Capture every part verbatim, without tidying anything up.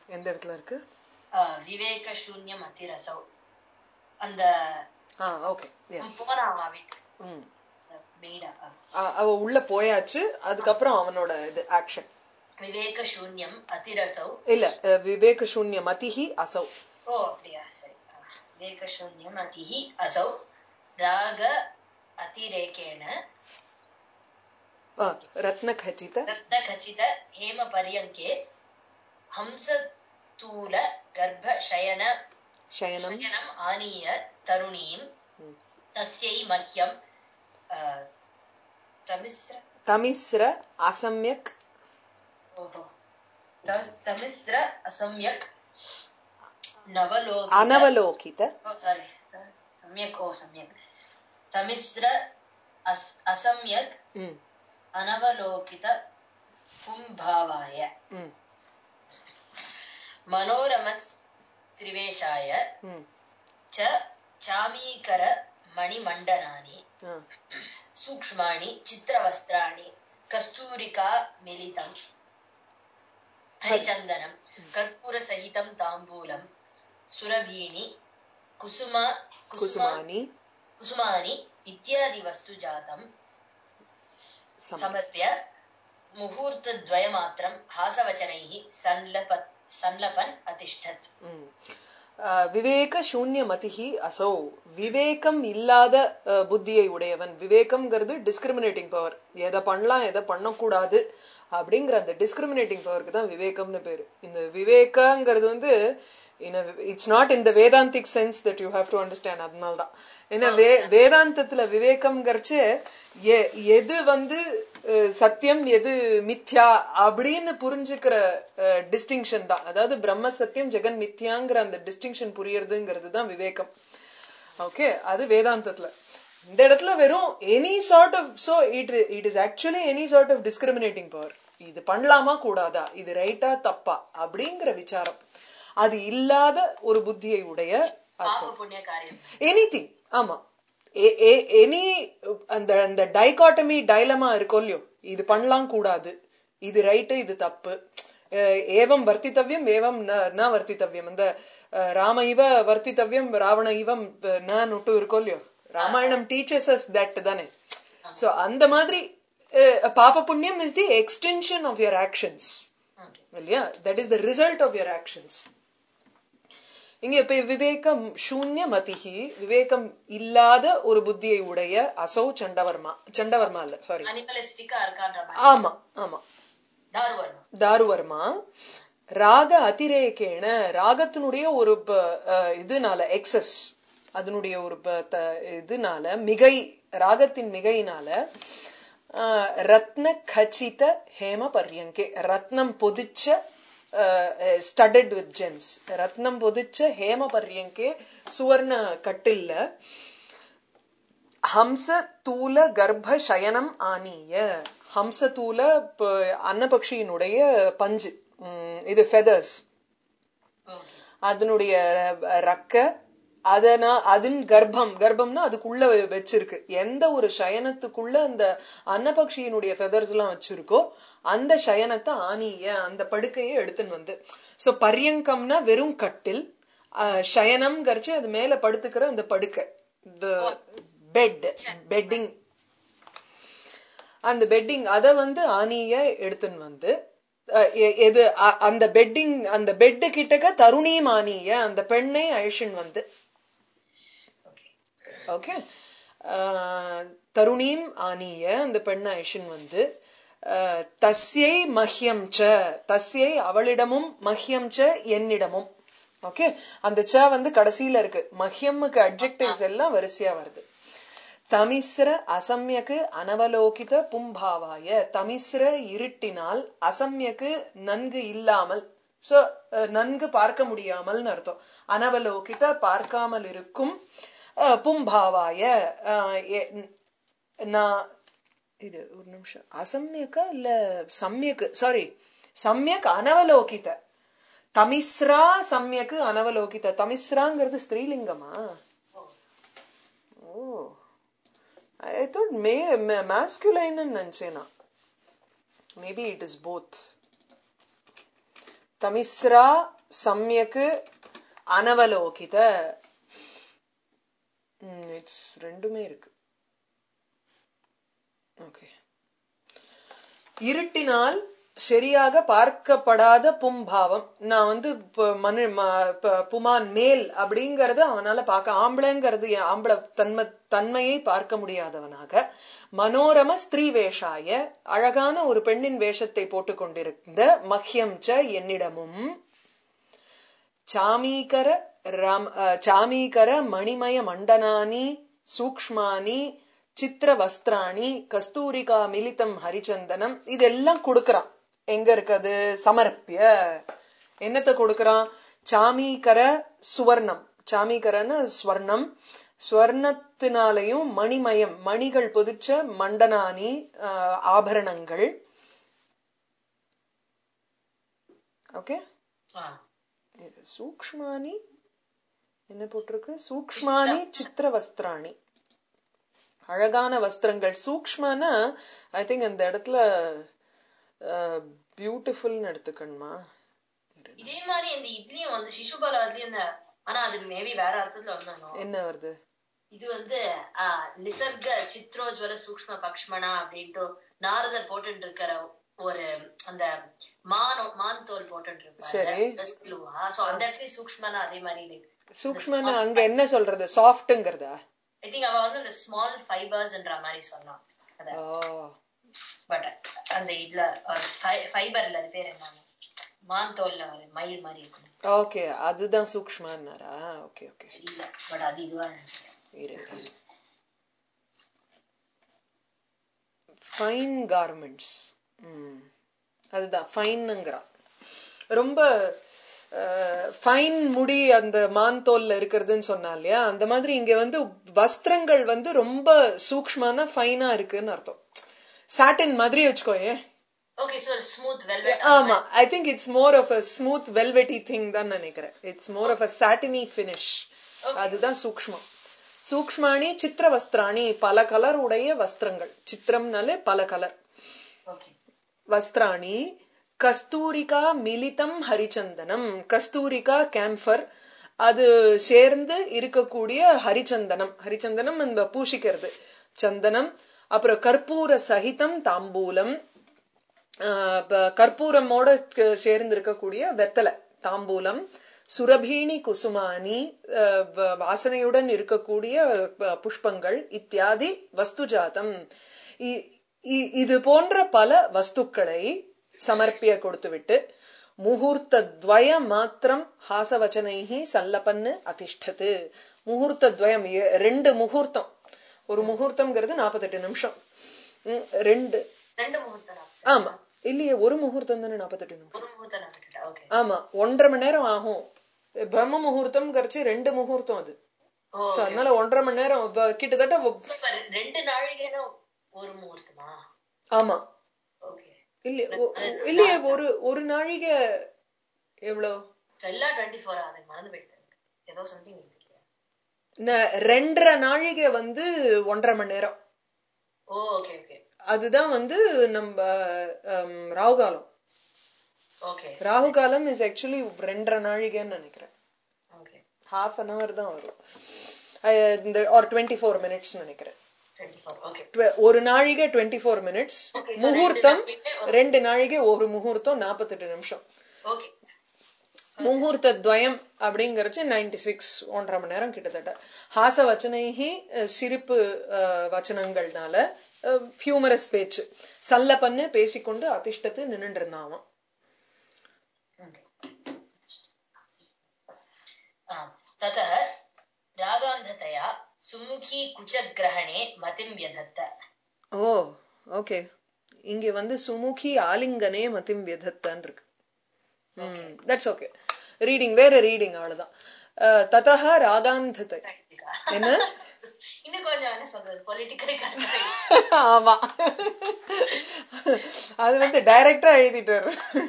எந்த இடத்துல இருக்கு? விவேக சூன்யம் அதிரசௌ. அந்த ஆ ஓகே எஸ். போறான் வீட்டுக்கு. ம். மெய்டா அவ உள்ள போயாச்சு. அதுக்கப்புறம் அவனோட இது ஆக்ஷன். விவேக சூன்யம் அதிரசௌ. இல்ல விவேக சூன்யம் அதிஹி அசௌ. ஓ அப்படியா, சரி. விவேக சூன்யம் அதிஹி அசௌ ராக அதிரேகேன ரத்ன கச்சித ரத்ன கச்சித ஹேம பரியங்கே ஹம்ச தூல கர்ப்ப சயன சயனம் சயனம் ஆனீய தருணீம் தஸ்யை மஹ்யம் தமிஸ்ர தமிஸ்ர அசம்யக் ஓஹோ தமிஸ்ர அசம்யக் நவலோகித அனவலோகித ஓ சாரி சம்யக் ஓ சம்யக் தமிஸ்ர அஸ் அசம்யக் அனவலோகித பும்பாவாய மனோரமஸ் திரிவேஷாய ச சாமீகர மணிமண்டனானி சூக்ஷ்மாணி சித்திரவஸ்திராணி கஸ்தூரிகா மிலிதம் ஹரிச்சந்தனம் கற்பூர சகிதம் தாம்பூலம் சுரபீணி குசுமா குசுமானி குசுமானி இத்யாதி வஸ்து ஜாதம் சமர்ப்பிய முகூர்த்த த்வயமாத்திரம் ஹாசவச்சனைஹ சன்லபத் சன்லபன் அதிஷ்டத். விவேக சூன்யமதிஹி அசௌ. விவேகம் இல்லாத புத்தியை உடையவன். விவேகம்ங்கிறது டிஸ்கிரிமினேட்டிங் பவர். எதை பண்ணலாம் எதை பண்ணக்கூடாது அப்படிங்கிற அந்த டிஸ்கிரிமினேட்டிங் பவருக்கு தான் விவேகம்னு பேரு. இந்த விவேகங்கிறது வந்து it's not in the Vedantic sense that you have to understand. அதனால்தான் ஏன்னா வே வேதாந்தத்துல விவேகம்ங்கிறச்சு எது வந்து சத்தியம் எது மித்யா அப்படின்னு புரிஞ்சுக்கிற டிஸ்டிங்ஷன் தான். அதாவது பிரம்ம சத்தியம் ஜெகன் மித்யாங்கிற அந்த டிஸ்டிங்ஷன் புரியறதுங்கிறது தான் விவேகம். ஓகே, அது வேதாந்தத்துல. இந்த இடத்துல வெறும் any sort of so it it is actually any sort of discriminating power. இது பண்ணலாமா கூடாதா, இது ரைட்டா தப்பா அப்படிங்கிற விசாரம் அது இல்லாத ஒரு புத்தியை உடைய எனிதிங். ஆமா, எனி அந்த அந்த டைகாட்டமி டைலமா இருக்கும் இல்லையோ, இது பண்ணலாம் கூடாது, இது ரைட்டு இது தப்பு, ஏவம் வர்த்தித்தவ்யம் ஏவம் ந வர்த்தித்தவ்யம், அந்த ராம இவ வர்த்தித்தவ்யம் ராவண இவம் நட்டு இருக்கும் இல்லையோ, ராமாயணம் டீச்சர்ஸ் அஸ் தட் தானே. சோ அந்த மாதிரி பாப புண்ணியம் is the extension of your actions இல்லையா, that is the result of your actions. இங்க இப்ப விவேகம் சூன்ய மதிஹி, விவேகம் இல்லாத ஒரு புத்தியை உடைய அசௌ சண்டவர்மா. சண்டவர்மா இல்ல சாரி, ஆமா ஆமா தாருவர்மா. ராக அதிரேகேன, ராகத்தினுடைய ஒரு இதுனால எக்ஸஸ், அதனுடைய ஒரு இதுனால மிகை, ராகத்தின் மிகையினால ரத்ன கச்சித ஹேம பர்யங்கே, ரத்னம் பொதிச்ச ஸ்டடட் வித் ஜெம்ஸ், ரத்னம் பொதிச்ச ஹேம பர்யங்கே சுவர்ண கட்டில்ல ஹம்ச தூல கர்ப்ப சயனம் ஆனிய, ஹம்ச தூல அன்னபக்ஷியினுடைய பஞ்சு, இது ஃபெதர்ஸ், அதனுடைய ரக்க, அதனா அதன் கர்ப்பம், கர்ப்பம்னா அதுக்குள்ள வச்சிருக்கு. எந்த ஒரு சயனத்துக்குள்ள அந்த அன்னபக்ஷியினுடைய ஃபெதர்ஸ் எல்லாம் வச்சிருக்கோ அந்த சயனத்தை ஆனிய, அந்த படுக்கையை எடுத்துன்னு வந்து. சோ பர்யங்கம்னா வெறும் கட்டில், சயனம் கரிச்சு அது மேல படுத்துக்கிற அந்த படுக்கை, பெட், பெட்டிங், அந்த பெட்டிங் அத வந்து ஆனிய எடுத்துன்னு வந்து எது அந்த பெட்டிங், அந்த பெட்டு கிட்டக்க தருணீம் ஆனிய, அந்த பெண்ணை அழிஷன் வந்து. ஓகே, தருணீம் ஆனிய, அந்த பெண்ணை அழிஷன் வந்து தஸ்யை மஹ்யம் ச, தஸ்யை அவளிடமும், மஹ்யம் ச என்னிடமும். ஓகே, அந்த ச வந்து கடைசியில இருக்கு, மஹ்யமுக்கு அட்ஜெக்டிவ்ஸ் எல்லாம் வரிசையா வருது. தமிஸ்ர அசம்யக்கு அனவலோகித பும்பாவாய, தமிஸ்ர இருட்டினால், அசம்யக்கு நன்கு இல்லாமல், சோ நன்கு பார்க்க முடியாமல் அர்த்தம், அனவலோகித பார்க்காமல் இருக்கும், பும்பாவாய நான் இது ஒரு நிமிஷம், அசம்யக்கா இல்ல சம்யக்கு, சாரி சம்யக் அனவலோகித, தமிஸ்ரா சம்யக்கு அனவலோகித. தமிஸ்ராங்கிறது ஸ்திரீலிங்கமா? Oh, I thought may masculine நினைச்சேனா, maybe it is both. தமிஸ்ரா சம்யக்கு அனவலோகித. இட்ஸ் ரெண்டுமே இருக்கு. ஓகே. இருட்டினால் சரியாக பார்க்கப்படாத பும்பாவம். நான் வந்து மனு புமான் மேல் அப்படிங்கறது அவனால பார்க்க, ஆம்பளைங்கிறது ஆம்பளை தன்மை தன்மையை பார்க்க முடியாதவனாக, மனோரம ஸ்திரீ வேஷாய அழகான ஒரு பெண்ணின் வேஷத்தை போட்டுக் கொண்டிருந்த மஹ்யம் ச என்னிடமும், சாமீகர ரம் சாமீகர மணிமய மண்டனானி சூக்ஷ்மானி சித்திர வஸ்திராணி கஸ்தூரிகா மிலிதம் ஹரிச்சந்தனம் இதெல்லாம் கொடுக்கறான். எங்க இருக்குது? சமர்ப்பிய. என்னத்தை கொடுக்கறான்? சாமீகர சுவர்ணம். சாமீகரன்னு ஸ்வர்ணம், ஸ்வர்ணத்தினாலையும் மணிமயம் மணிகள் பொதிச்ச மண்டனானி ஆபரணங்கள். ஓகே. சூக்ஷ்மானி என்ன போட்டிருக்கு? சூக்ஷ்மானி சித்திர வஸ்திராணி, அழகான வஸ்திரங்கள். சூக்ஷ்மான ஐ திங்க் அந்த இடத்துல பியூட்டிஃபுல் எடுத்துக்கணுமா? இதே மாதிரி இந்த இட்லியும் வந்து சிசுபாலாத்லயும், ஆனா அது மேபி வேற அர்த்தத்துல வந்தாலும் என்ன வருது? இது வந்து நிசர்க சித்ரோஜ்வல சூக்ஷ்ம பக்ஷ்மணா அப்படின்ட்டு நாரதர் போட்டு இருக்கிற ஒரு அந்த மான் மான் தோல் போட்டு இருப்பாரு. அந்த இடத்துல சூக்ஷ்மனா அதே மாதிரி சூக்ஷ்மனா அங்க என்ன சொல்றது? சாஃப்ட்ங்கிறதா? ஐ திங்க் அவ வந்து அந்த ஸ்மால் ஃபைபர்ஸ்ன்ற மாதிரி சொன்னான். பட் அந்த இதுல ஃபைபர்ல அது பேர் என்ன? மான் தோல்ல ஒரு மயில் மாதிரி இருக்கும். ஓகே, அதுதான் சூக்ஷ்மன்னாரா? Okay okay. இல்ல பட் அது இதுவா ஃபைன் கார்மெண்ட்ஸ். ம், அதுதான் ஃபைன்ங்கறான். ரொம்ப ஃபைன் முடி அந்த மான் தோல்ல இருக்கிறதுன்னு சொன்னா இல்லையா, அந்த மாதிரி இங்க வந்து வஸ்திரங்கள் வந்து ரொம்ப சூக்ஷ்மான ஃபைனா இருக்குன்னு அர்த்தம். சாட்டின் மாதிரி வச்சுக்கோயே. Okay, so smooth velvet. ஆமா, I think it's more of a smooth velvety thing தான் நினைக்கிறேன். It's more of a satiny finish. அதுதான் சூக்ஷ்மம். சூக்ஷ்மானி சித்திர வஸ்திராணி, பல கலர் உடைய வஸ்திரங்கள். சித்திரம்னாலே பல கலர். வஸ்திராணி கஸ்தூரிகா மிலிதம் ஹரிச்சந்தனம். கஸ்தூரிகா கேம்பர், அது சேர்ந்து இருக்கக்கூடிய ஹரிச்சந்தனம். ஹரிச்சந்தனம் இந்த பூசிக்கிறது சந்தனம். அப்புறம் கற்பூர சகிதம் தாம்பூலம், கற்பூரமோட சேர்ந்து இருக்கக்கூடிய வெத்தலை தாம்பூலம். சுரபீணி குசுமானி, வாசனையுடன் இருக்கக்கூடிய புஷ்பங்கள். இத்தியாதி வஸ்துஜாதம், இது போன்ற பல வஸ்துக்களை சமர்ப்பிய கொடுத்துவிட்டு, முகூர்த்த துவய மாத்திரம் ஹாசவச்சனைஹி சல்லபன்னு அதிஷ்டது. முகூர்த்த துவயம், ரெண்டு முகூர்த்தம். ஒரு முகூர்த்தம்ங்கிறது நாற்பத்தெட்டு நிமிஷம். ரெண்டு ஆமா இல்லையே, ஒரு முகூர்த்தம் தானே நாற்பத்தெட்டு நிமிஷம். ஆமா, ஒன்றரை மணி நேரம் ஆகும். பிரம்ம முகூர்த்தம் கரைச்சு ரெண்டு முகூர்த்தம் அது. அதனால ஒன்றரை மணி நேரம் கிட்டத்தட்ட ரெண்டு நாளைக்கு ஒரு முகூர்த்தமா? ஆமா இல்லையே இல்லையே ஒரு ஒரு நாழிகை எவ்வளவு? ரெண்டரை நாழிகை வந்து ஒன்றரை மணி நேரம். அதுதான் வந்து நம்ம ராகுகாலம். ராகுகாலம் இஸ் ஆக்சுவலி ரெண்டரை நாழிகைன்னு நினைக்கிறேன். ஹாஃப் அன் அவர் தான் வரும், ஒரு டுவெண்ட்டி ஃபோர் மினிட்ஸ் நினைக்கிறேன். ஒரு நாழிகை டுவெண்ட்டி ஃபோர் மினிட்ஸ். முகூர்த்தம் ரெண்டு நாழிகை, ஒரு முகூர்த்தம் நாற்பத்தெட்டு நிமிஷம். முகூர்த்த துவயம் அப்படிங்கறது நைன்டி சிக்ஸ், ஒன்றரை மணி நேரம் கிட்டத்தட்ட. ஹாச வச்சனைஹி சிரிப்பு வச்சனங்கள்னால, ஹியூமரஸ் பேச்சு. சல்லபன்னு பேசிக்கொண்டு அதிஷ்டத்து நின்னுட்டு இருந்தான். ததஹ ராகாந்ததயா சுமுகி குச்சக்ரஹணே மதிம் யதத்த. ஓ ஓகே, இங்க வந்து சுமுகி ஆலிங்கனே மதிம் யதத்தன்னு இருக்கு. That's okay. ரீடிங் வேற ரீடிங், அவ்வளவுதான். ததஹ ராகாந்ததை என்ன இன்னும் கொஞ்சம் என்ன சொல்றது, பொலிட்டிக்கலி கரெக்ட். ஆமா, அது வந்து டைரக்டா எழுதிட்டாரு.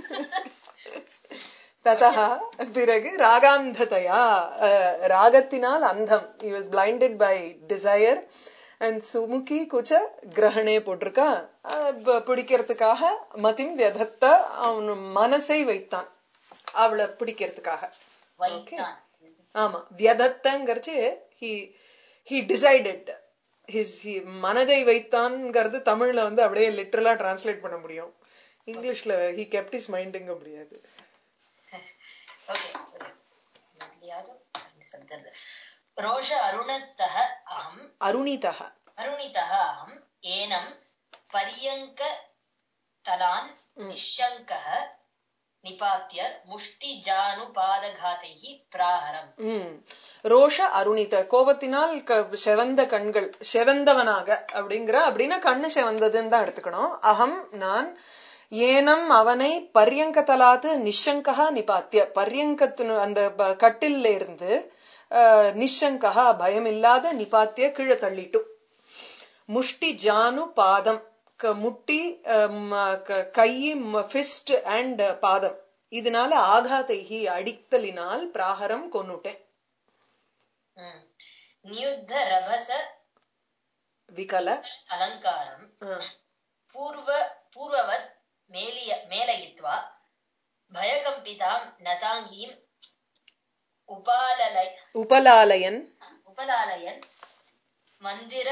ததஹா பிறகு ராகாந்ததையா, ராகத்தினால் அந்தம், he was blinded by desire. and Sumukhi குச்ச கிரஹணே போட்டிருக்கா, பிடிக்கிறதுக்காக மதிம் வியதத்த அவன் மனசை வைத்தான். அவளை பிடிக்கிறதுக்காக. ஓகே, வைத்தான். ஆமா. வியதத்தங்கிறச்சு he he decided his he மனதை வைத்தான்ங்கிறது தமிழ்ல வந்து அப்படியே லிட்டரலா டிரான்ஸ்லேட் பண்ண முடியும். இங்கிலீஷ்ல he kept his mindங்க முடியாது. ஓகே, இதுலயாவது சப்தர்த ரோஷ அருணத்தஹ அஹம் அருணிதஹ அருணிதஹ அஹம் ஏனம் பரியங்க தலான் நிஷங்கஹ நிபாத்ய முஷ்டி ஜானு பாதகாதைஹி பிராஹரம். ம் ரோஷ அருணித, கோபத்தினால் செவந்த கண்கள், செவந்தவனாக அப்படிங்கிற, அப்படின்னா கண்ணு செவந்ததுன்னு தான் எடுத்துக்கணும். அகம் நான், ஏனம் அவனை, பர்யங்க தலாத்து நிஷங்கா நிபாத்திய, பர்யங்கத்து அந்த கட்டில இருந்து நிஷங்கா பயமில்லாத, நிபாத்திய கீழே தள்ளிட்டு, முஷ்டி ஜானு பாதம் முட்டி, கை ஃபிஸ்ட் அண்ட் பாதம், இதனால ஆகாதைஹி அடித்தலினால் பிராஹரம் கொன்னுட்டேன். நியுத்த ரபச விகல அலங்காரம் பூர்வ பூர்வவத் மேலிய மேலயித்வா பயகம்பிதாம் நதாங்கீம் உபாலலை உபலாலயன் உபலாலயன் மந்திர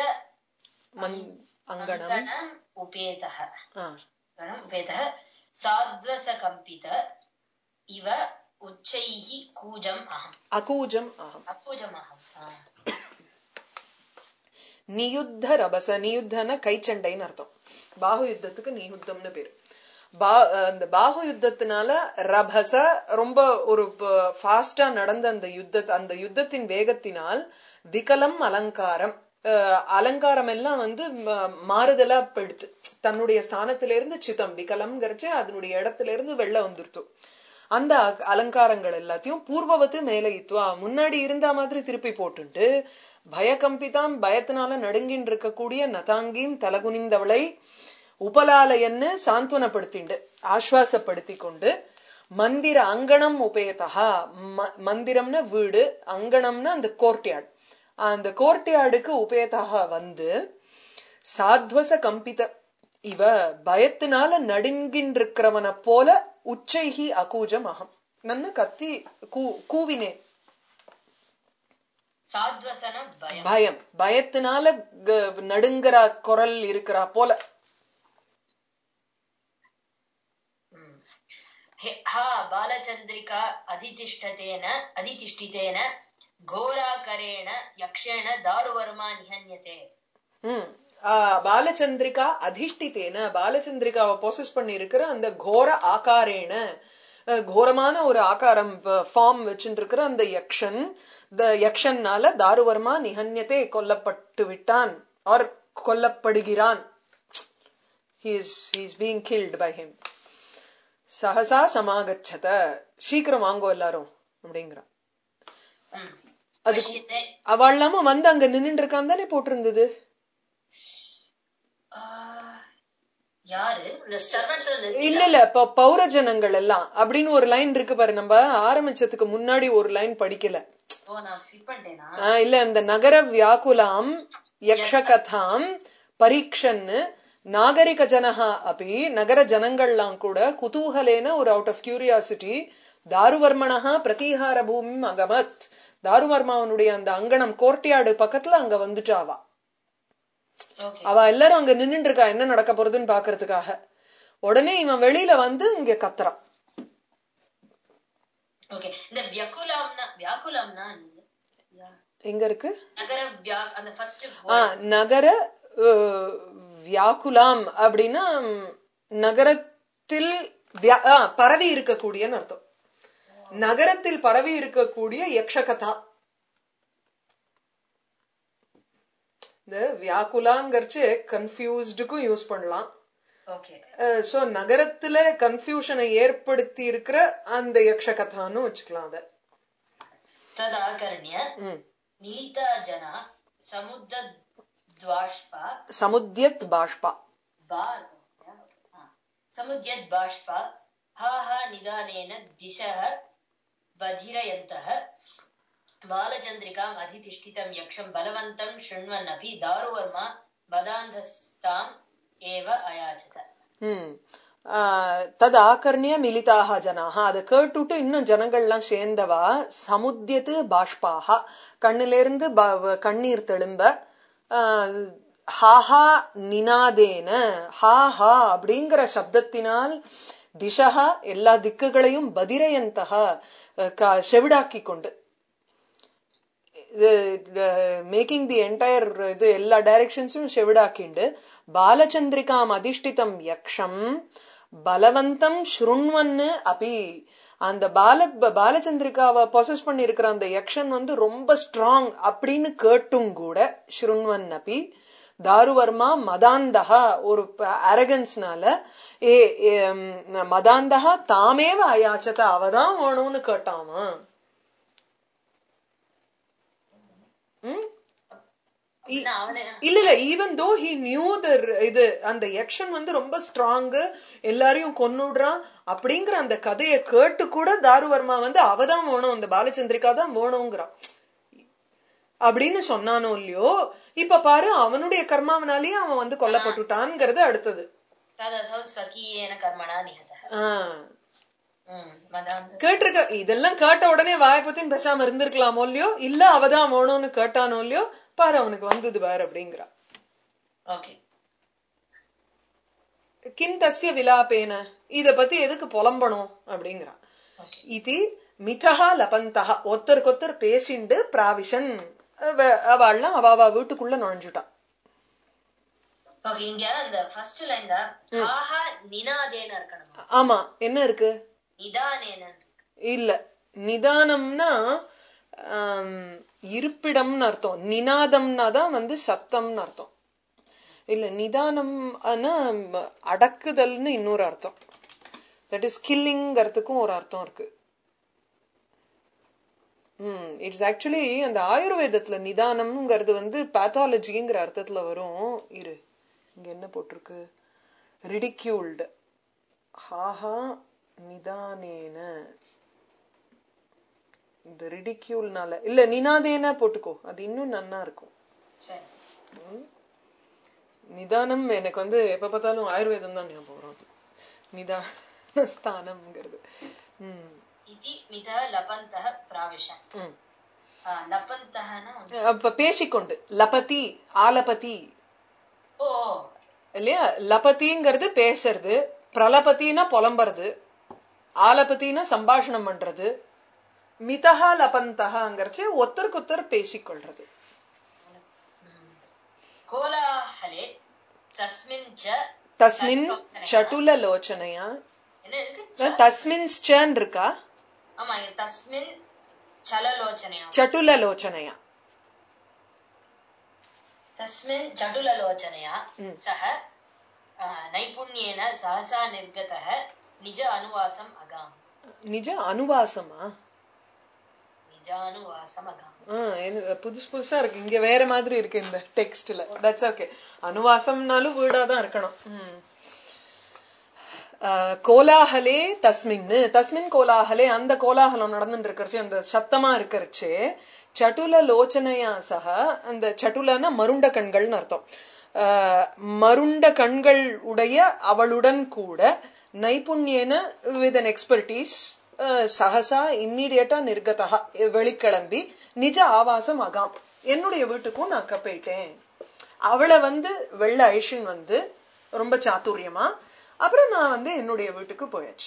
அங்கணம் உபேதஹ உபேதஹ சாத்வசகம்பித இவ உச்சைஹி கூஜம் அஹம் அகூஜம் அஹம் அகூஜம் அஹம். நியுத்த ரபச, நியுத்தன கைச்சண்டைன்னு அர்த்தம். பாகு யுத்தத்துக்கு நியுத்தம்னு பேரு. பா அந்த பாகு யுத்தத்தினால ரபச ரொம்ப ஒரு ஃபாஸ்டா நடந்த அந்த யுத்த அந்த யுத்தத்தின் வேகத்தினால் விகலம் அலங்காரம், அலங்காரம் எல்லாம் வந்து மாறுதலா படுத்து, தன்னுடைய ஸ்தானத்திலிருந்து சிதம் விகலம்ங்கிறச்சு அதனுடைய இடத்துல இருந்து வெள்ள வந்துருத்து. அந்த அலங்காரங்கள் எல்லாத்தையும் பூர்வவத்து மேல இத்துவா முன்னாடி இருந்த மாதிரி திருப்பி போட்டுட்டு, பயகம்பிதாம் பயத்தினால நடுங்கின்னு இருக்கக்கூடிய நதாங்கீம் தலகுனிந்தவளை, உபலாலயன்னு சாந்துவனப்படுத்திண்டு ஆஸ்வாசப்படுத்தி கொண்டு, மந்திர அங்கணம் உபேதா, மந்திரம்னா வீடு, அங்கணம்னா அந்த கோர்ட்யார்ட், அந்த கோர்ட்யார்டுக்கு உபேதாக வந்து, சாத்வச கம்பித இவ பயத்தினால நடுங்கின்றிருக்கிறவனை போல, உச்சைஹி அகூஜம் அகம் நன்னு கத்தி கூவினேன். பயம், பயத்தினால நடுங்கிற குரல் இருக்கிறா போல. பாலச்சந்திரிகா அதிதிஷ்டதேன அதிதிஷ்டிதேன கோராகரேண யக்ஷேண தாருவர்மா நிஹன்யதே. ம் பாலச்சந்திரிகா அதிஷ்டித்தேன, பாலச்சந்திரிகாவை ப்ரோசஸ் பண்ணி இருக்கிற அந்த கோர ஆகாரேன, கோரமான ஒரு ஆகாரம் ஃபார்ம் வச்சுட்டு இருக்கிற அந்த யக்ஷன், யக்ஷன்னால தாருவர்மா நிஹன்யதே கொல்லப்பட்டு விட்டான், ஆர் கொல்லப்படுகிறான். he is he is being killed by him. சஹசா சமாகச்சத, சீக்கிரம் வாங்கோ எல்லாரும் அப்படிங்கிறான். அதுக்கு அவள் இல்லாம வந்து அங்க நின்று இருக்கான் தானே போட்டிருந்தது. இல்ல இல்ல இப்ப பௌரஜனங்கள் எல்லாம் அப்படின்னு ஒரு லைன் இருக்கு பாரு, நம்ம ஆரம்பிச்சதுக்கு முன்னாடி ஒரு லைன் படிக்கல. இல்ல இந்த நகர வியாக்குலாம் யக்ஷகதாம் பரீட்சன்னு நாகரிக ஜனஹா அப்படி, நகர ஜனங்கள்லாம் கூட குதூகலேன ஒரு அவுட் ஆஃப் கியூரியாசிட்டி தாருவர்மனஹா பிரதீஹார பூமி அகமத், தாருவர்மாவனுடைய அந்த அங்கணம் கோர்ட்யார்டு பக்கத்துல அங்க வந்துட்டாவா. அவ எல்லாரும் அங்க நின்னுட்டு இருக்கா என்ன நடக்க போறதுன்னு பாக்குறதுக்காக. உடனே இவன் வெளியில வந்து இங்க கத்துறான். எங்க இருக்கு நகர வியாக்குலாம் அப்படின்னா நகரத்தில் பரவி இருக்கக்கூடியன்னு அர்த்தம். நகரத்தில் பரவி இருக்கக்கூடிய யக்ஷகதா. இந்த வியாக்குலாங்கிறச்சு கன்ஃபியூஸ்டுக்கும் யூஸ் பண்ணலாம். சோ நகரத்துல கன்ஃபியூஷனை ஏற்படுத்தி இருக்கிற அந்த யக்ஷகதான்னு வச்சுக்கலாம். அத ததாகர்ண்ய நீதா ஜனா சமுத்த்வாஷ்பா சமுத்யத் பாஷ்பா சமுத்யத் பாஷ்பா ஹாஹா நிதானேன திசஹ பதிரயந்தஹ பாலச்சந்திரிகாம் அதிதிஷ்டிதம் யக்ஷம் பலவந்தம் ஷృण्वन् अपि தாருவர்மா பதாந்தஸ்தாம் ஏவ அயாச்சத. ம் தது ஆகர்ணிய மிலிதாக ஜனாக அதை கேட்டுட்டு இன்னும் ஜனங்கள்லாம் சேர்ந்தவா சமுத்தியத்து பாஷ்பாக கண்ணுல இருந்து கண்ணீர் தெளும்ப ஹாஹா நினாதேன ஹாஹா அப்படிங்கிற சப்தத்தினால் திசகா எல்லா திக்குகளையும் பதிரயந்தகா செவிடாக்கி கொண்டு மேக்கிங் தி என்டையர் இது எல்லா டைரக்ஷன்ஸும் செவிடாக்கிண்டு பாலச்சந்திரிகாம் அதிஷ்டிதம் யக்ஷம் பலவந்தம் ஸ்ருண்வன்னு அபி அந்த பால பாலச்சந்திரிகாவை பொசஸ் பண்ணி இருக்கிற அந்த யக்ஷன் வந்து ரொம்ப ஸ்ட்ராங் அப்படின்னு கேட்டும் கூட ஸ்ருண்வன் அபி தாருவர்மா மதாந்தகா ஒரு அரகன்ஸ்னால ஏ மதாந்தகா தாமேவ அயாச்சத அவதான் வேணும்னு கேட்டாமா. இல்ல இல்ல ஈவன் தோ ஹி நியூ த இது அந்த யக்ஷன் வந்து ரொம்ப ஸ்ட்ராங் எல்லாரையும் கொன்னுடுறான் அப்படிங்கிற அந்த கதையை கேட்டு கூட தாருவர்மா வந்து அவதான் வேணும் அந்த பாலச்சந்திரிகா தான் வேணுங்கிறான் அப்படின்னு சொன்னானோ இல்லையோ. இப்ப பாரு அவனுடைய கர்மாவனாலேயே அவன் வந்து கொல்லப்பட்டுட்டான்ங்கிறது அடுத்தது. கேட்டிருக்க இதெல்லாம் கேட்ட உடனே வாய்ப்பத்தின் பேசாம இருந்திருக்கலாமோ இல்லையோ, இல்ல அவதான் வேணும்னு கேட்டானோ இல்லையோ, பாரு அவனுக்கு வந்தது பாரு அப்படிங்கிறா. கிம் தஸ்ய விலாபேன இத பத்தி எதுக்கு புலம்பணும் அப்படிங்கிறான். இது மிதஹா லபந்தஹா ஒத்தருக்கொத்தர் பேசிண்டு பிராவிஷன் அவள்லாம் அவ வீட்டுக்குள்ள நுழைஞ்சுட்டான். ஆமா என்ன இருக்கு இல்ல நிதானம்னா இருப்பிடம்னு அர்த்தம், நினாதம்னா தான் வந்து சத்தம்னு அர்த்தம். இல்ல நிதானம் அடக்குதல்னு இன்னொரு அர்த்தம். தட் இஸ் கில்லிங்கிறதுக்கும் ஒரு அர்த்தம் இருக்கு. உம் இட்ஸ் ஆக்சுவலி அந்த ஆயுர்வேதத்துல நிதானம்ங்கிறது வந்து பேத்தாலஜிங்கிற அர்த்தத்துல வரும். இரு இங்க என்ன போட்டிருக்கு, ரிடிக்யூல்டு ஹாஹா நிதானேன இந்த ரிடிக்யூல்னால இல்ல நினாதேன போட்டுக்கோ, அது இன்னும் நன்னா இருக்கும். நிதானம் எனக்கு வந்து எப்ப பார்த்தாலும் ஆயுர்வேதம் தான் ஞாபகம் வரும். நிதான ஸ்தானம்ங்கிறது. உம் பேசிக்கொண்டு லபதி ஆலபதி இல்லையா. லபதிங்கிறது பேசுறது, பிரலபத்தினா புலம்புறது, ஆலபத்தினா சம்பாஷணம் பண்றது, மிதஹா லபந்தஹாங்கிறச்சு ஒத்தருக்கு ஒத்தர் பேசிக்கொள்றது. தஸ்மின் சட்டுல லோச்சனையா தஸ்மின் ஸ்சன் இருக்கா சட்டுல லோச்சனையா தஸ்மின் சட்டுல லோச்சனையா சஹ நைபுண்யேன சஹசா நிர்கதஹ நிஜ அனுவாசம் அகாம். நிஜ அனுவாசமா நிஜானுவாசம் அகாம். புதுசு புதுசா இருக்கு, இங்க வேற மாதிரி இருக்கு இந்த டெக்ஸ்ட்ல. That's okay. அனுவாசம்னாலும் வீடாதான் இருக்கணும். கோலாஹலே தஸ்மின் தஸ்மின் கோலாஹலே அந்த கோலாஹலம் நடந்துட்டு இருக்கிறச்சு அந்த சத்தமா இருக்கிறச்சு சட்டுல லோச்சனையா சக அந்த சட்டுலன்னா மருண்ட கண்கள்னு அர்த்தம். மருண்ட கண்கள் உடைய அவளுடன் கூட நைபுண்யேன வித் அன் எக்ஸ்பர்டீஸ் சகசா இம்மீடியட்டா நிர்கதா வெளிக்கிளம்பி நிஜ ஆவாசம் அகாம் என்னுடைய வீட்டுக்கும் நான் போயிட்டேன். அவளை வந்து வெள்ள ஐஷன் வந்து ரொம்ப சாத்துரியமா அப்புறம் நான் வந்து என்னுடைய வீட்டுக்கு போயாச்சு.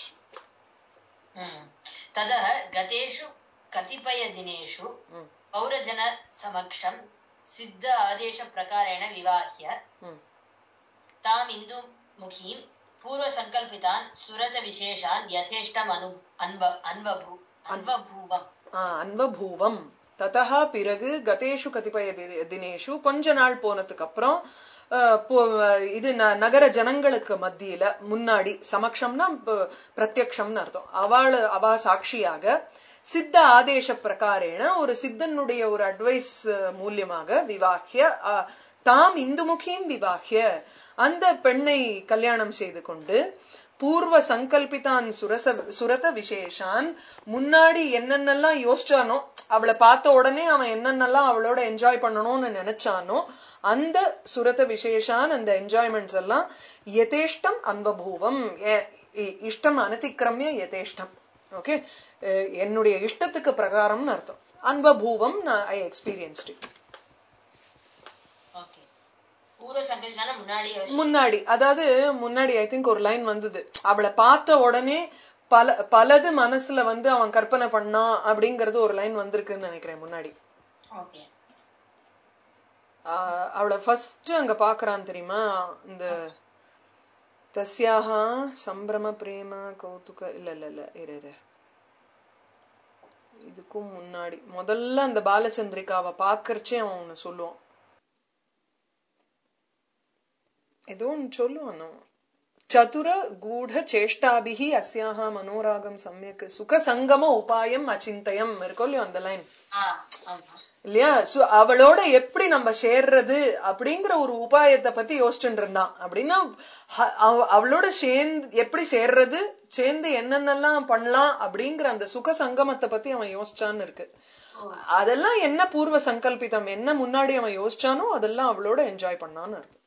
ததஹ கதேஷு கதிபய தினேஷு பௌரஜன சமக்ஷம் சித்த ஆதேச பிரகாரேண விவாஹ்ய தாம் இந்து முகீம் பூர்வ சங்கல்பிதான் சுரத விசேஷான் யதேஷ்டம் அனு அன்ப அன்பபூ அன்பபூவம் அன்பபூவம். ததஹா பிறகு கதேஷு கதிபய தினேஷு கொஞ்ச நாள் போனதுக்கு அப்புறம் இது நகர ஜனங்களுக்கு மத்தியில முன்னாடி சமக்ஷம்னா பிரத்யக்ஷம்னு அர்த்தம். அவள் அவா சாட்சியாக சித்த ஆதேச பிரகாரேன ஒரு சித்தனுடைய ஒரு அட்வைஸ் மூலியமாக விவாஹ்ய தாம் இந்துமுகியும் விவாஹ்ய அந்த பெண்ணை கல்யாணம் செய்து கொண்டு பூர்வ சங்கல்பிதான் சுரச சுரத விசேஷான் முன்னாடி என்னென்னலாம் யோசிச்சானோ அவளை பார்த்த உடனே அவன் என்னென்னலாம் அவளோட என்ஜாய் பண்ணணும்னு நினைச்சானோ அந்த சுரத விசேஷான் அந்த என்ஜாய்மெண்ட்ஸ் எல்லாம் யதேஷ்டம் அன்பபூவம், இஷ்டம் அனதிக்கிரமிய யதேஷ்டம். ஓகே, என்னுடைய இஷ்டத்துக்கு பிரகாரம்னு அர்த்தம். அன்பபூவம் ஐ எக்ஸ்பீரியன்ஸ்ட் இட். முன்னாடி, அதாவது முன்னாடி ஐ திங்க் ஒரு லைன் வந்தது, அவளை பார்த்த உடனே பல பலது மனசுல வந்து அவன் கற்பனை பண்ணான் அப்படிங்கறது ஒரு லைன் வந்திருக்குன்னு நினைக்கிறேன் முன்னாடி. அவளை ஃபர்ஸ்ட் அங்க பாக்குறான் தெரியுமா, இந்த தஸ்யாஹா சம்பிரம பிரேம கௌதுக, இல்ல இல்ல இல்ல இரு, இதுக்கும் முன்னாடி முதல்ல அந்த பாலச்சந்திரிகாவை பாக்கறச்சே அவன் ஒண்ணு சொல்லுவான், ஏதோ ஒன்னு சொல்லுவான், சதுர கூட சேஷ்டாபிஹி அஸ்யாஹா மனோராகம் சமயக் சுக சங்கம உபாயம் அச்சிந்தயம் இருக்கும் இல்லையோ அந்த லைன் இல்லையா. அவளோட எப்படி நம்ம சேர்றது அப்படிங்கிற ஒரு உபாயத்தை பத்தி யோசிச்சுட்டு இருந்தான். அப்படின்னா அவளோட சேர்ந்து எப்படி சேர்றது, சேர்ந்து என்னென்னலாம் பண்ணலாம் அப்படிங்கிற அந்த சுக சங்கமத்தை பத்தி அவன் யோசிச்சான்னு இருக்கு. அதெல்லாம் என்ன பூர்வ சங்கல்பிதம், என்ன முன்னாடி அவன் யோசிச்சானோ அதெல்லாம் அவளோட என்ஜாய் பண்ணான்னு இருக்கு.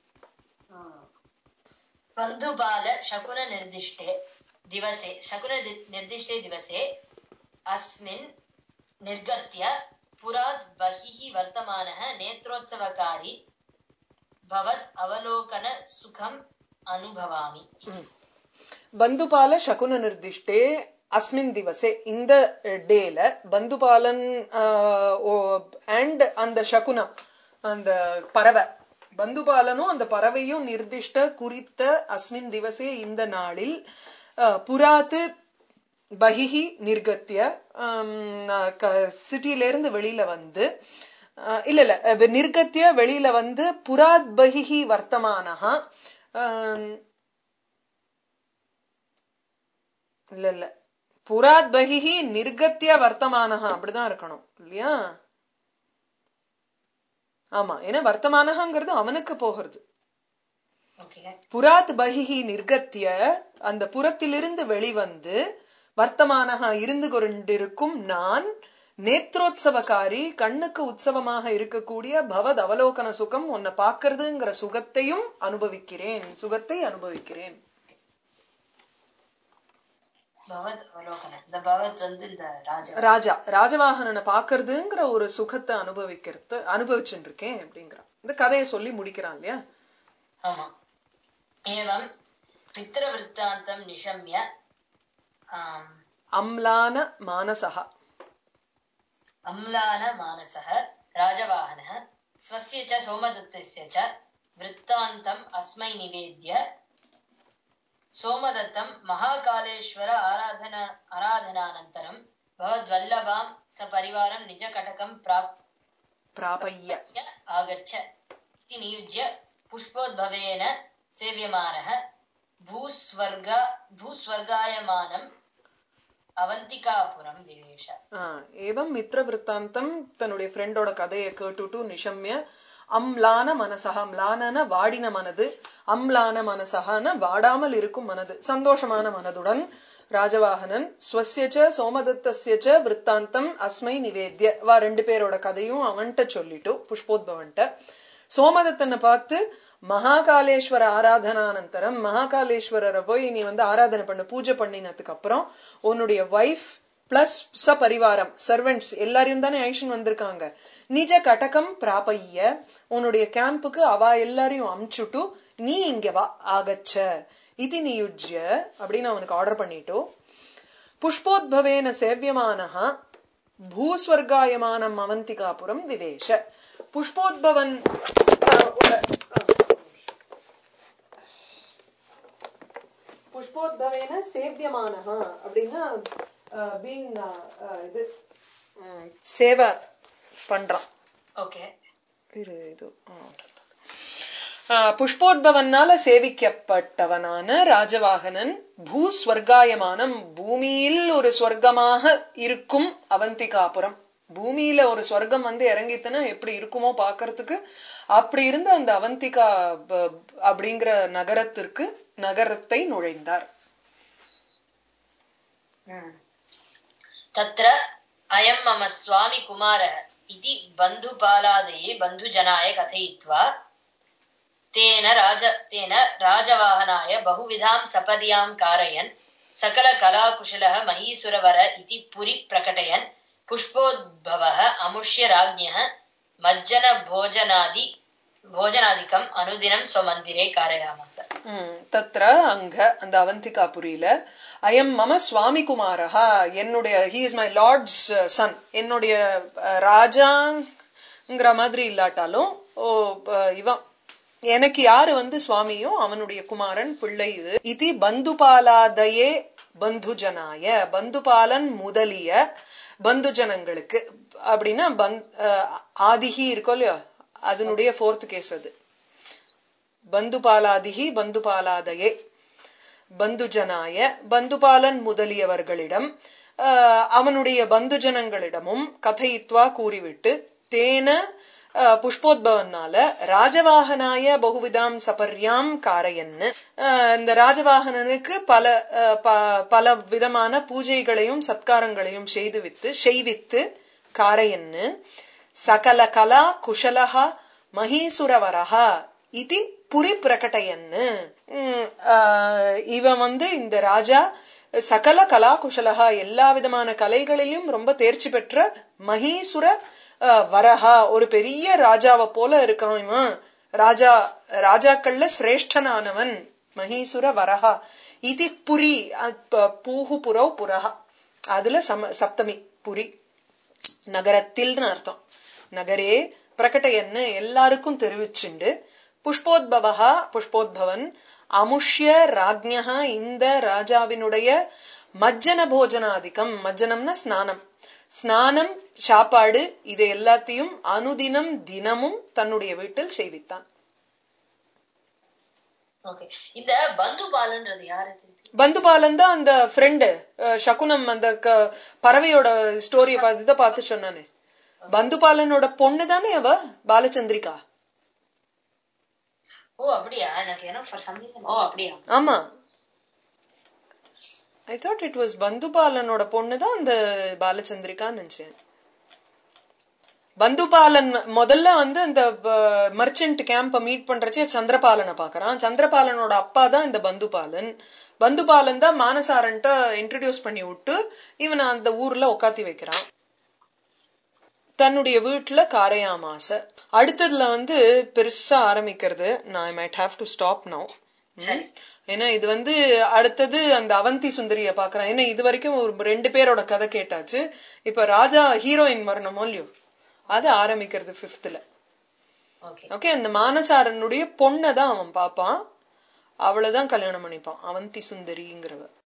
बन्धुबाल शकुन निर्दिष्टे दिवसे शकुन निर्दिष्टे दिवसे अस्मिन् निर्गत्य पुरात् बहिः वर्तमानः नेत्रोत्सवकारी भवत् अवलोकन सुखम् अनुभवामि. बन्धुपाल शकुन निर्दिष्टे अस्मिन् दिवसे, இந்த டேல பந்துபாலன் அண்ட் அந்த சகுனம் அந்த பறவை, பந்துபாலனும் அந்த பறவையும் நிர்திஷ்ட குறித்த அஸ்மின் திவசே இந்த நாளில் புராத்து பகிஹி நிர்கத்திய சிட்டில இருந்து வெளியில வந்து, இல்ல இல்ல நிர்கத்திய வெளியில வந்து புராத் பகிஹி வர்த்தமானஹா, இல்ல இல்ல புராத் பகிஹி நிர்கத்திய வர்த்தமானஹா அப்படிதான் இருக்கணும் இல்லையா. ஆமா, ஏன்னா வர்த்தமானங்கிறது அவனுக்கு போகிறது. புராத் பகிஹி நிர்கத்திய அந்த புறத்திலிருந்து வெளிவந்து வர்த்தமானஹா இருந்து கொண்டிருக்கும் நான், நேத்ரோத்சவகாரி கண்ணுக்கு உற்சவமாக இருக்கக்கூடிய பவத் அவலோகன சுகம், உன்னை பாக்குறதுங்கிற சுகத்தையும் அனுபவிக்கிறேன், சுகத்தை அனுபவிக்கிறேன். ராஜா ராஜவாகனனை பாக்குறதுங்கிற ஒரு சுகத்தை அனுபவிக்கிறது அனுபவிச்சுட்டு இருக்கேன் அப்படிங்கிறான். இந்த கதையை சொல்லி முடிக்கிறான் இல்லையா. ஆமா. ஏவம் பித்ரவிருத்தாந்தம் நிஷம்ய அம்லான மானசஹ அம்லான மானசஹ ராஜவாகனः ஸ்வஸ்ய ச சோமதத்தஸ்ய ச விருத்தாந்தம் அஸ்மை நிவேத்ய சோமதத்தம் மகாகாலேஸ்வர ஆராதன ஆராதனானந்தரம் பவத்வல்லபாம் சபரிவாரம் நிஜ கடகம் பிராபய்ய ஆகச்ச இதி நியுஜ்ய புஷ்போத்பவேன சேவ்யமானः பூஸ்வர்க பூஸ்வர்காயமானம் அவந்திகாபுரம் விவேஷ. ஏவம் மித்ர விருத்தாந்தம் தன்னுடைய ஃப்ரெண்டோட கதையை கேட்டுட்டு நிஷம்ய அம்லான மனசக, ம்லான வாடின மனது, அம்லான மனசகன வாடாமல் இருக்கும் மனது, சந்தோஷமான மனதுடன் ராஜவாகனன் ஸ்வஸ்யச்ச சோமதத்தஸ்யச்ச விருத்தாந்தம் அஸ்மை நிவேத்ய, வா ரெண்டு பேரோட கதையும் அவன்கிட்ட சொல்லிட்டு புஷ்போத்பவன்ட்ட சோமதத்தனை பார்த்து மகாகாலேஸ்வர ஆராதனானந்தரம், மகாகாலேஸ்வரரை போய் நீ வந்து ஆராதனை பண்ண பூஜை பண்ணினதுக்கு அப்புறம் உன்னுடைய வைஃப் பிளஸ் ச பரிவாரம் சர்வெண்ட்ஸ் எல்லாரையும் தானே ஐஷன் வந்திருக்காங்க, நிஜ கடகம் பிராபைய உன்னுடைய கேம்புக்கு அவ எல்லாரையும் அமுச்சுட்டு நீ இங்க வா ஆகச்ச இதி நியுஜ்ய அப்படின்னு அவனுக்கு ஆர்டர் பண்ணிட்டு புஷ்போத்பவேன சேவியமானஹா பூஸ்வர்காயமானம் அவந்திகாபுரம் விவேஷ. புஷ்போத்பவன் புஷ்போத்பவேன சேவியமானஹா அப்படின்னா பீங் இது சேவை பண்றான். ஓகே, இது புஷ்போத்பவனால சேவிக்கப்பட்டவனான ராஜவாகனன் பூஸ்வர்காயமானம் பூமியில் ஒரு ஸ்வர்க்கமாக இருக்கும் அவந்திகாபுரம், பூமியில ஒரு ஸ்வர்க்கம் வந்து இறங்கித்துனா எப்படி இருக்குமோ பாக்கிறதுக்கு அப்படி இருந்த அந்த அவந்திகா அப்படிங்கிற நகரத்திற்கு நகரத்தை நுழைந்தார். தத்ர அயம் மம ஸ்வாமி குமாரः इति बन्धुपालादये बन्धुजनाय कथयित्वा तेन राज तेन राजवाहनाय बहुविधां सपर्यां कारयन् सकलकलाकुशलः महीसुरवर इति पुरि प्रकटयन् पुष्पोद्भवः अमुष्य राज्ञः मज्जनभोजनादि भोजनादिकम् अनुदिनं स्वमन्दिरे कारयामास. तत्र அங்க அந்த அவந்திகாபுரியில அயம் மம சுவாமி குமாரஹ என்னுடைய he is my lord's son என்னுடைய ராஜாங்கிற மாதிரி இல்லாட்டாலும் ஓ இவன் எனக்கு யாரு வந்து சுவாமியோ அவனுடைய குமாரன் பிள்ளை இது. இதி பந்துபாலாதயே பந்துஜனாய பந்துபாலன் முதலிய பந்துஜனங்களுக்கு அப்படின்னா ஆதிஹி இருக்கோ இல்லையோ அதனுடைய ஃபோர்த் கேஸ் அது. பந்துபாலாதிகி பந்துபாலாதயே பந்துஜனாய பந்துபாலன் முதலியவர்களிடம் அவனுடைய பந்துஜனங்களிடமும் கதையித்வா கூறிவிட்டு தேன புஷ்போத்பவனால ராஜவாகனாய பகுவிதாம் சபர்யாம் காரையன்னு இந்த ராஜவாகனனுக்கு பல பல விதமான பூஜைகளையும் சத்காரங்களையும் செய்துவித்து செய்வித்து காரையன்னு சகல கலா குஷலஹா மஹீசுரவரஹா இது புரி பிரகட்டயன்னு இவன் வந்து இந்த ராஜா சகல கலா குஷலஹா எல்லா விதமான கலைகளிலும் ரொம்ப தேர்ச்சி பெற்ற மஹீசுர வரஹா ஒரு பெரிய ராஜாவை போல இருக்கான் இவன். ராஜா ராஜாக்கள்ல சிரேஷ்டனானவன் மஹீசுர வரஹா இது புரி பூஹு புரவ் புரஹா அதுல சம சப்தமி புரி நகரத்தில்னு அர்த்தம். நகரே பிரகட்டயன்னு எல்லாருக்கும் தெரிவிச்சுண்டு புஷ்போத்பவா புஷ்போத்பவன் அமுஷ்ய ராஜ்ஞா இந்த ராஜாவினுடைய மஜ்ஜன போஜனாதிக்கம் மஜ்ஜனம்னா ஸ்நானம் ஸ்நானம் சாப்பாடு இது எல்லாத்தையும் அனுதினம் தினமும் தன்னுடைய வீட்டில் செய்வித்தான். இந்த பந்துபாலன்றது யாரு? பந்துபாலன் தான் அந்த ஃப்ரெண்டு சகுனம் அந்த பறவையோட ஸ்டோரிய பார்த்து பார்த்து சொன்னானே பந்துபாலனோட பொண்ணு தானே அவ பாலச்சந்திரிகா. ஓ அப்படியா? எனக்கு என்ன ஃபார் சம் ரீசன் ஓ அப்படியா? ஆமா I thought it was பந்துபாலனோட பொண்ணு தான் அந்த பாலச்சந்திரிகான்னு நினைச்சேன். பந்துபாலன் முதல்ல வந்து இந்த மர்ச்சன்ட் கேம்ப மீட் பண்றச்சே சந்திரபாலனை பாக்குறான். சந்திரபாலனோட அப்பா தான் இந்த பந்துபாலன். பந்துபாலன் தான் மானசாரன்ட்ட இன்ட்ரோடியூஸ் பண்ணி விட்டு இவனை அந்த ஊர்ல உட்காத்தி வைக்கிறான் தன்னுடைய வீட்டுல காரையாமாச. அடுத்ததுல வந்து பெருசா ஆரம்பிக்கிறது. நான் I might have to stop now. ஏன்னா இது வந்து அடுத்தது அந்த அவந்தி சுந்தரிய பாக்குறான். ஏன்னா இது வரைக்கும் ஒரு ரெண்டு பேரோட கதை கேட்டாச்சு. இப்ப ராஜா ஹீரோயின் வரணுமோ இல்லையோ அது ஆரம்பிக்கிறது பிப்த்ல. ஓகே அந்த மானசாரனுடைய பொண்ணதான் அவன் பாப்பான். அவளைதான் கல்யாணம் பண்ணிப்பான் அவந்தி சுந்தரிங்கிறவ.